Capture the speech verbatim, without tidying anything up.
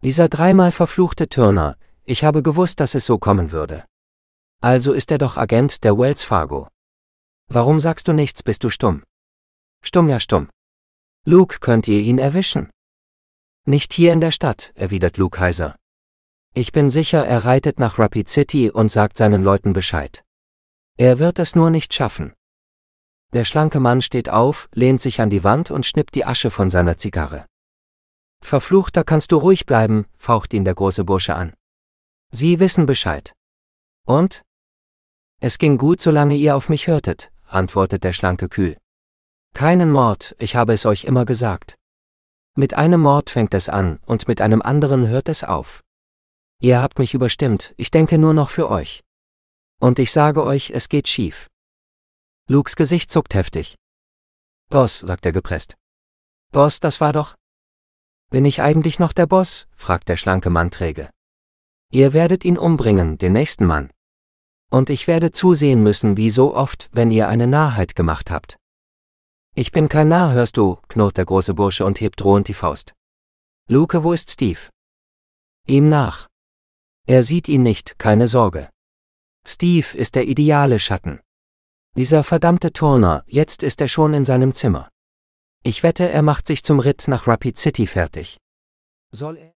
Dieser dreimal verfluchte Turner, ich habe gewusst, dass es so kommen würde. Also ist er doch Agent der Wells Fargo. Warum sagst du nichts, bist du stumm? Stumm ja stumm. Luke, könnt ihr ihn erwischen? Nicht hier in der Stadt, erwidert Luke heiser. Ich bin sicher, er reitet nach Rapid City und sagt seinen Leuten Bescheid. Er wird es nur nicht schaffen. Der schlanke Mann steht auf, lehnt sich an die Wand und schnippt die Asche von seiner Zigarre. Verfluchter, kannst du ruhig bleiben, faucht ihn der große Bursche an. Sie wissen Bescheid. Und? Es ging gut, solange ihr auf mich hörtet, antwortet der Schlanke kühl. Keinen Mord, ich habe es euch immer gesagt. Mit einem Mord fängt es an und mit einem anderen hört es auf. Ihr habt mich überstimmt, ich denke nur noch für euch. Und ich sage euch, es geht schief. Lukes Gesicht zuckt heftig. Boss, sagt er gepresst. Boss, das war doch... Bin ich eigentlich noch der Boss? Fragt der schlanke Mann träge. Ihr werdet ihn umbringen, den nächsten Mann. Und ich werde zusehen müssen, wie so oft, wenn ihr eine Narrheit gemacht habt. Ich bin kein Narr, hörst du, knurrt der große Bursche und hebt drohend die Faust. Luke, wo ist Steve? Ihm nach. Er sieht ihn nicht, keine Sorge. Steve ist der ideale Schatten. Dieser verdammte Turner, jetzt ist er schon in seinem Zimmer. Ich wette, er macht sich zum Ritt nach Rapid City fertig. Soll er...